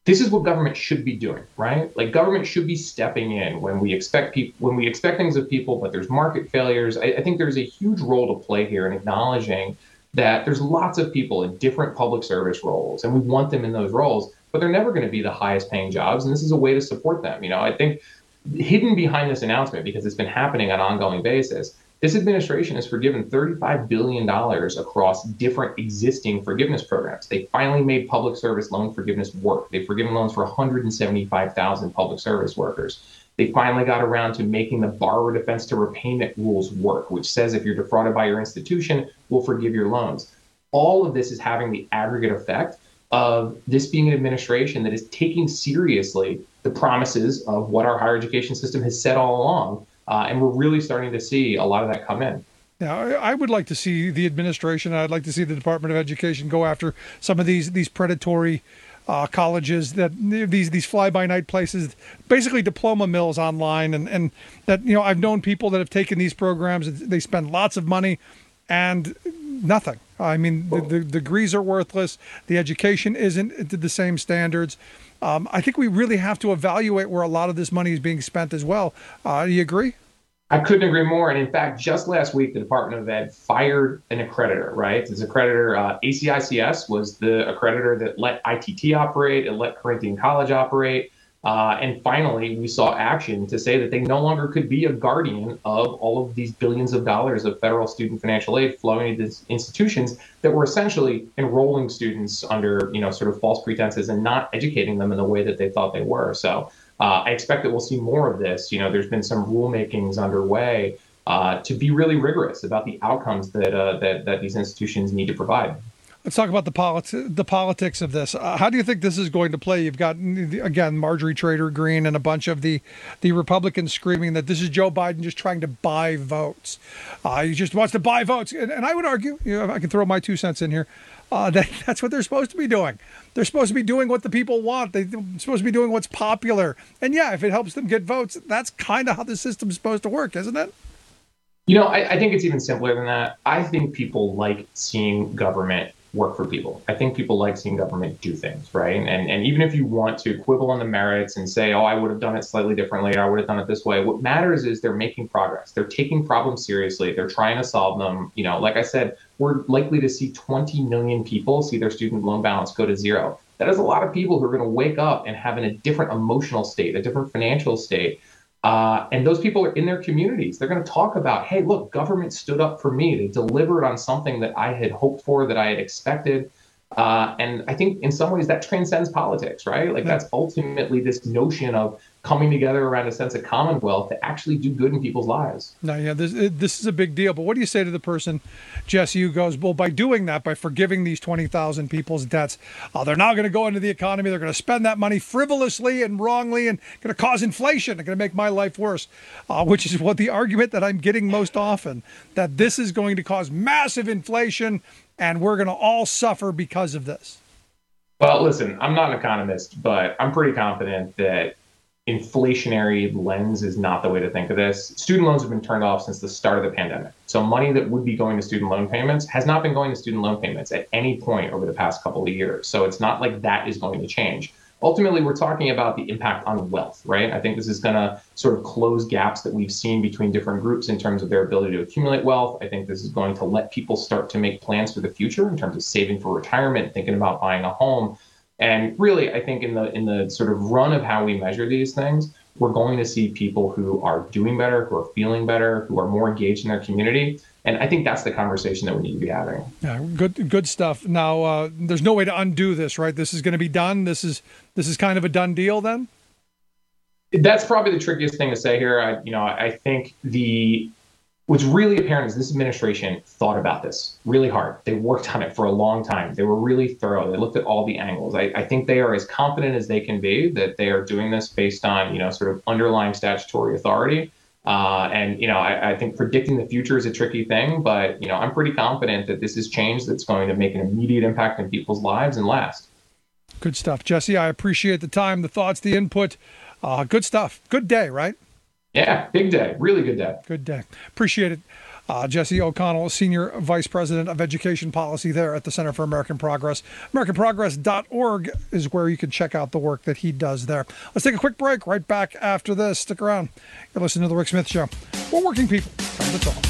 this is what government should be doing, right? Like government should be stepping in when we expect things of people, but there's market failures. I think there's a huge role to play here in acknowledging that there's lots of people in different public service roles, and we want them in those roles, but they're never going to be the highest paying jobs. And this is a way to support them. I think hidden behind this announcement, because it's been happening on an ongoing basis, this administration has forgiven $35 billion across different existing forgiveness programs. They finally made public service loan forgiveness work. They've forgiven loans for 175,000 public service workers. They finally got around to making the borrower defense to repayment rules work, which says if you're defrauded by your institution, we'll forgive your loans. All of this is having the aggregate effect of this being an administration that is taking seriously the promises of what our higher education system has said all along. And we're really starting to see a lot of that come in. Now, I would like to see the administration, I'd like to see the Department of Education go after some of these predatory colleges, that these fly-by-night places, basically diploma mills online, and that, I've known people that have taken these programs, they spend lots of money and nothing. I mean, the degrees are worthless. The education isn't to the same standards. I think we really have to evaluate where a lot of this money is being spent as well. Do you agree? I couldn't agree more. And in fact, just last week, the Department of Ed fired an accreditor, right? This accreditor, ACICS, was the accreditor that let ITT operate, it let Corinthian College operate. And finally, we saw action to say that they no longer could be a guardian of all of these billions of dollars of federal student financial aid flowing into these institutions that were essentially enrolling students under, sort of false pretenses and not educating them in the way that they thought they were. So I expect that we'll see more of this. There's been some rulemakings underway to be really rigorous about the outcomes that these institutions need to provide. Let's talk about the politics of this. How do you think this is going to play? You've got, again, Marjorie Taylor Greene and a bunch of the Republicans screaming that this is Joe Biden just trying to buy votes. He just wants to buy votes. And I would argue, I can throw my 2 cents in here, that's what they're supposed to be doing. They're supposed to be doing what the people want. They're supposed to be doing what's popular. And yeah, if it helps them get votes, that's kind of how the system's supposed to work, isn't it? I think it's even simpler than that. I think people like seeing government work for people. I think people like seeing government do things, right? And even if you want to quibble on the merits and say, I would have done it slightly differently, or I would have done it this way, what matters is they're making progress. They're taking problems seriously. They're trying to solve them. Like I said, we're likely to see 20 million people see their student loan balance go to zero. That is a lot of people who are going to wake up and have in a different emotional state, a different financial state. And those people are in their communities. They're going to talk about, hey, look, government stood up for me. They delivered on something that I had hoped for, that I had expected. And I think in some ways that transcends politics, right? Like that's ultimately this notion of coming together around a sense of commonwealth to actually do good in people's lives. Now, yeah, this is a big deal. But what do you say to the person, Jesse, who goes, well, by doing that, by forgiving these 20,000 people's debts, they're now going to go into the economy. They're going to spend that money frivolously and wrongly and going to cause inflation. They're going to make my life worse, which is what the argument that I'm getting most often, that this is going to cause massive inflation and we're going to all suffer because of this. Well, listen, I'm not an economist, but I'm pretty confident that inflationary lens is not the way to think of this. Student loans have been turned off since the start of the pandemic. So money that would be going to student loan payments has not been going to student loan payments at any point over the past couple of years. So it's not like that is going to change. Ultimately, we're talking about the impact on wealth, right? I think this is going to sort of close gaps that we've seen between different groups in terms of their ability to accumulate wealth. I think this is going to let people start to make plans for the future in terms of saving for retirement, thinking about buying a home. And really, I think in the sort of run of how we measure these things, we're going to see people who are doing better, who are feeling better, who are more engaged in their community. And I think that's the conversation that we need to be having. Yeah, good stuff. Now, there's no way to undo this, right? This is going to be done. This is kind of a done deal then? That's probably the trickiest thing to say here. I think what's really apparent is this administration thought about this really hard. They worked on it for a long time. They were really thorough. They looked at all the angles. I think they are as confident as they can be that they are doing this based on, sort of underlying statutory authority. I think predicting the future is a tricky thing, but, I'm pretty confident that this is change that's going to make an immediate impact in people's lives and last. Good stuff. Jesse, I appreciate the time, the thoughts, the input. Good stuff. Good day, right? Yeah, big day. Really good day. Good day. Appreciate it. Jesse O'Connell, Senior Vice President of Education Policy there at the Center for American Progress. AmericanProgress.org is where you can check out the work that he does there. Let's take a quick break. Right back after this. Stick around. You're listening to The Rick Smith Show. We're working people. Time to talk.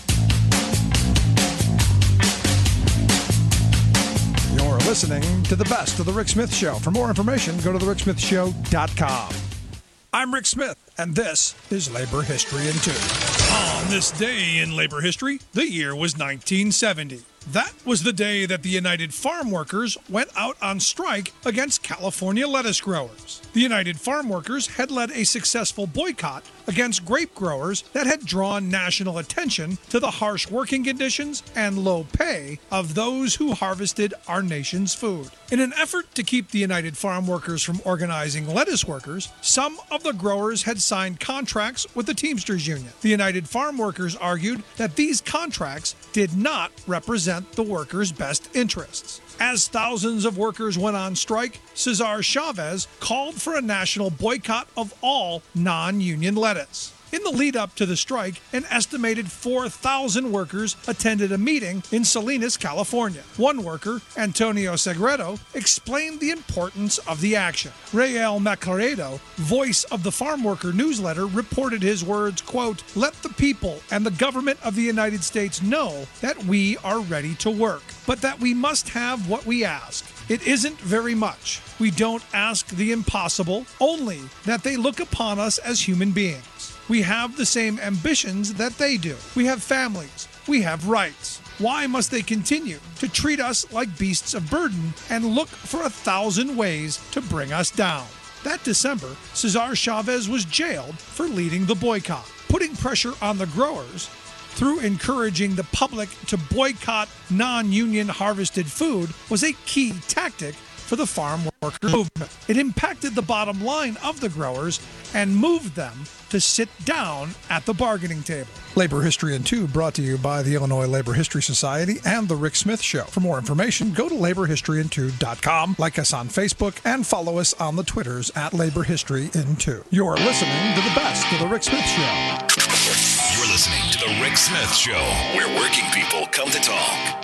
You're listening to the best of The Rick Smith Show. For more information, go to thericksmithshow.com. I'm Rick Smith, and this is Labor History in 2. On this day in labor history, the year was 1970. That was the day that the United Farm Workers went out on strike against California lettuce growers. The United Farm Workers had led a successful boycott against grape growers that had drawn national attention to the harsh working conditions and low pay of those who harvested our nation's food. In an effort to keep the United Farm Workers from organizing lettuce workers, some of the growers had signed contracts with the Teamsters Union. The United Farm Workers argued that these contracts did not represent the workers' best interests. As thousands of workers went on strike, Cesar Chavez called for a national boycott of all non-union lettuce. In the lead up to the strike, an estimated 4,000 workers attended a meeting in Salinas, California. One worker, Antonio Segredo, explained the importance of the action. Rael Macaredo, voice of the Farm Worker newsletter, reported his words, quote, "Let the people and the government of the United States know that we are ready to work, but that we must have what we ask. It isn't very much. We don't ask the impossible, only that they look upon us as human beings. We have the same ambitions that they do. We have families. We have rights. Why must they continue to treat us like beasts of burden and look for 1,000 ways to bring us down?" That December, Cesar Chavez was jailed for leading the boycott. Putting pressure on the growers through encouraging the public to boycott non-union harvested food was a key tactic for the farm worker movement. It impacted the bottom line of the growers and moved them to sit down at the bargaining table. Labor History in 2 brought to you by the Illinois Labor History Society and The Rick Smith Show. For more information, go to laborhistoryin2.com, like us on Facebook, and follow us on the Twitters at Labor History in 2. You're listening to the best of The Rick Smith Show. You're listening to The Rick Smith Show, where working people come to talk.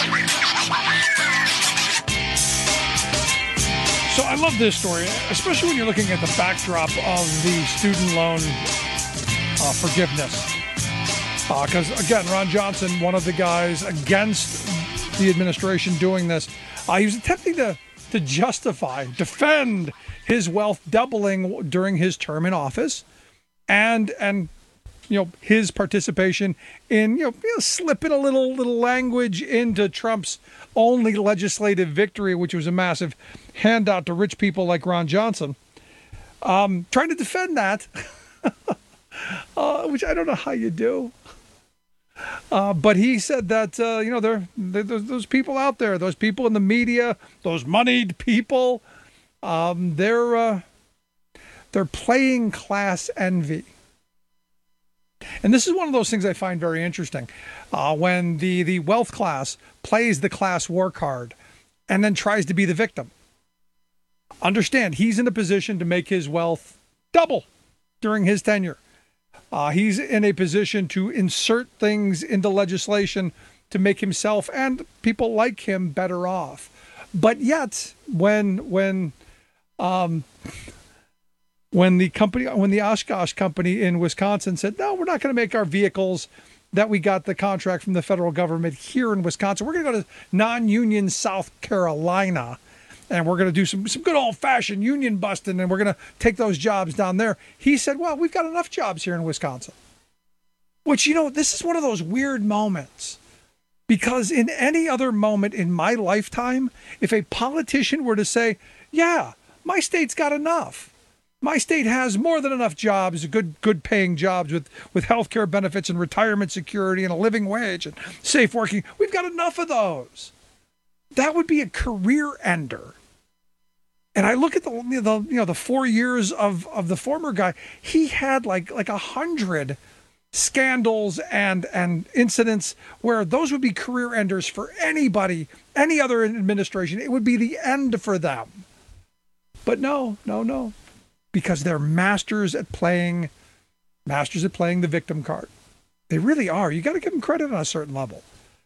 So I love this story, especially when you're looking at the backdrop of the student loan forgiveness. Because, again, Ron Johnson, one of the guys against the administration doing this, he was attempting to defend his wealth doubling during his term in office and his participation in slipping a little language into Trump's only legislative victory, which was a massive handout to rich people like Ron Johnson. Trying to defend that, which I don't know how you do. But he said that those people out there, those people in the media, those moneyed people, they're playing class envy. And this is one of those things I find very interesting. When the wealth class plays the class war card and then tries to be the victim. Understand, he's in a position to make his wealth double during his tenure. He's in a position to insert things into legislation to make himself and people like him better off. But yet, when the Oshkosh company in Wisconsin said, no, we're not going to make our vehicles that we got the contract from the federal government here in Wisconsin. We're going to go to non-union South Carolina, and we're going to do some good old-fashioned union busting, and we're going to take those jobs down there. He said, well, we've got enough jobs here in Wisconsin. Which, this is one of those weird moments. Because in any other moment in my lifetime, if a politician were to say, yeah, my state's got enough. My state has more than enough jobs, good paying jobs with health care benefits and retirement security and a living wage and safe working. We've got enough of those. That would be a career ender. And I look at the 4 years of the former guy. He had like 100 scandals and incidents where those would be career enders for anybody, any other administration. It would be the end for them. But no. Because they're masters at playing the victim card. They really are. You got to give them credit on a certain level.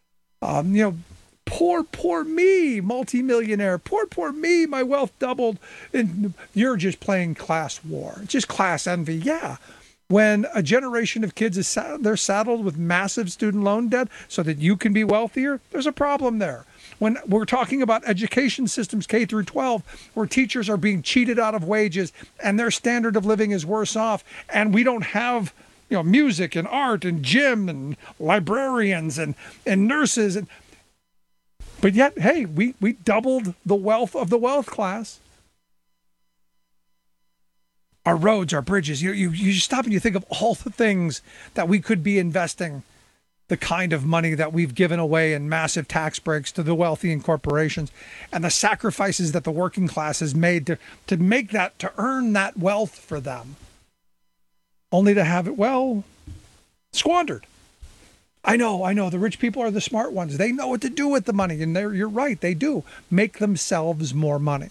Poor me, multimillionaire. Poor me, my wealth doubled. And you're just playing class war, just class envy. Yeah. When a generation of kids they're saddled with massive student loan debt so that you can be wealthier, there's a problem there. When we're talking about education systems K through 12, where teachers are being cheated out of wages and their standard of living is worse off, and we don't have music and art and gym and librarians and nurses, but yet, hey, we doubled the wealth of the wealth class. Our roads, our bridges, you stop and you think of all the things that we could be investing the kind of money that we've given away in massive tax breaks to the wealthy and corporations, and the sacrifices that the working class has made to make that, to earn that wealth for them, only to have it, squandered. I know, the rich people are the smart ones. They know what to do with the money, and you're right, they do. Make themselves more money.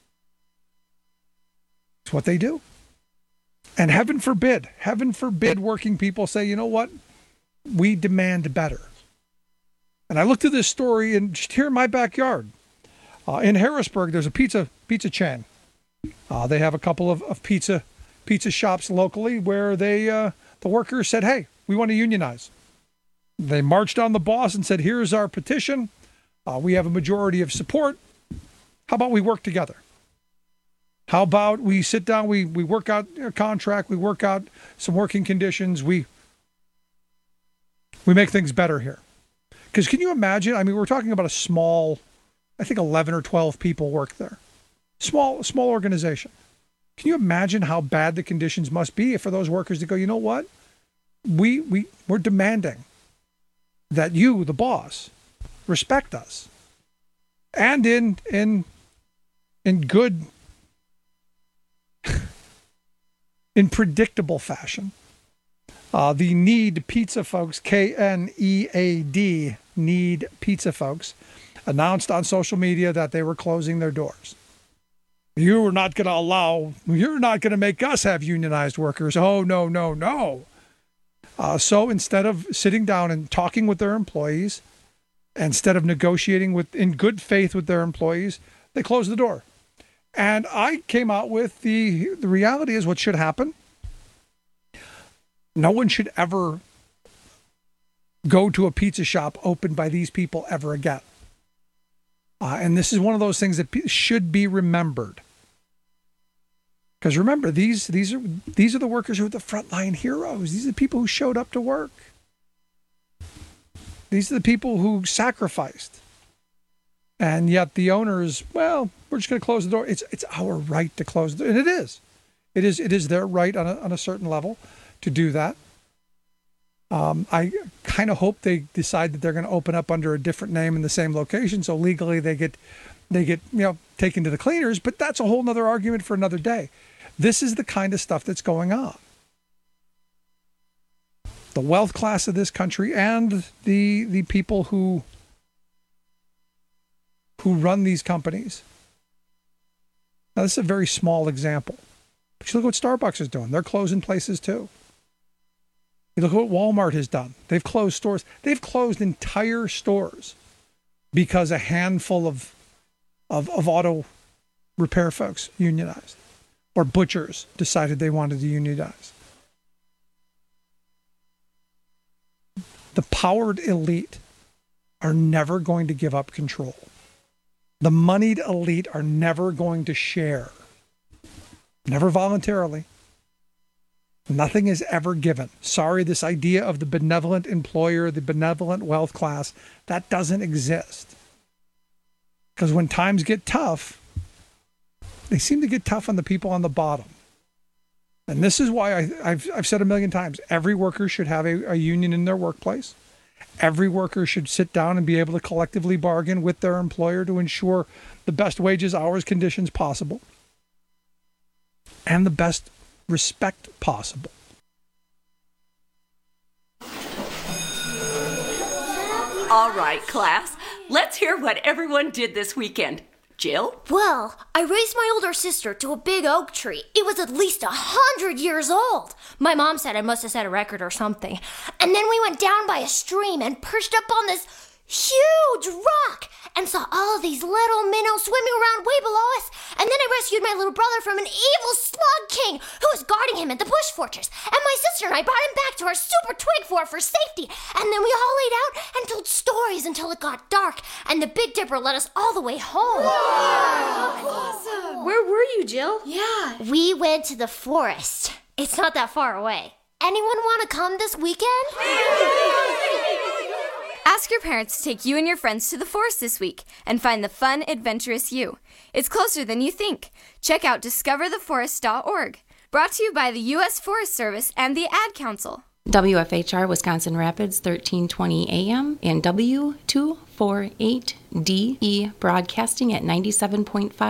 It's what they do. And heaven forbid working people say, you know what? We demand better. And I looked at this story just here in my backyard. In Harrisburg, there's a pizza chain. They have a couple of pizza shops locally where the workers said, hey, we want to unionize. They marched on the boss and said, here's our petition. We have a majority of support. How about we work together? How about we sit down, we work out a contract, we work out some working conditions, we make things better here. Because can you imagine, we're talking about a small, I think 11 or 12 people work there. Small organization. Can you imagine how bad the conditions must be for those workers to go, you know what? We're demanding that you, the boss, respect us. And in good, in predictable fashion. The Need Pizza folks, KNEAD, Need Pizza folks, announced on social media that they were closing their doors. You're not going to make us have unionized workers. Oh, no. So instead of sitting down and talking with their employees, instead of negotiating in good faith with their employees, they closed the door. And I came out with the reality is what should happen. No one should ever go to a pizza shop opened by these people ever again. And this is one of those things that should be remembered. Because remember, these are the workers who are the frontline heroes. These are the people who showed up to work. These are the people who sacrificed. And yet the owners, we're just going to close the door. It's our right to close the door. And it is. It is their right on a certain level to do that. I kind of hope they decide that they're going to open up under a different name in the same location, so legally they get taken to the cleaners. But that's a whole other argument for another day. This is the kind of stuff that's going on. The wealth class of this country and the people who run these companies. Now, this is a very small example. But you look at what Starbucks is doing. They're closing places too. You look at what Walmart has done. They've closed stores. They've closed entire stores because a handful of auto repair folks unionized, or butchers decided they wanted to unionize. The powered elite are never going to give up control. The moneyed elite are never going to share. Never voluntarily. Nothing is ever given. Sorry, this idea of the benevolent employer, the benevolent wealth class, that doesn't exist. Because when times get tough, they seem to get tough on the people on the bottom. And this is why I've said a million times, every worker should have a union in their workplace. Every worker should sit down and be able to collectively bargain with their employer to ensure the best wages, hours, conditions possible, and the best respect possible. All right, class, let's hear what everyone did this weekend. Jill? Well, I raised my older sister to a big oak tree. It was at least 100 years old. My mom said I must have set a record or something. And then we went down by a stream and perched up on this huge rock and saw all of these little minnows swimming around way below us. And then I rescued my little brother from an evil slug king who was guarding him at the bush fortress. And my sister and I brought him back to our super twig fort for safety. And then we all laid out and told stories until it got dark. And the Big Dipper led us all the way home. Wow. Awesome. Where were you, Jill? Yeah. We went to the forest. It's not that far away. Anyone want to come this weekend? Ask your parents to take you and your friends to the forest this week and find the fun, adventurous you. It's closer than you think. Check out discovertheforest.org. Brought to you by the U.S. Forest Service and the Ad Council. WFHR Wisconsin Rapids, 1320 AM, and W248DE broadcasting at 97.5.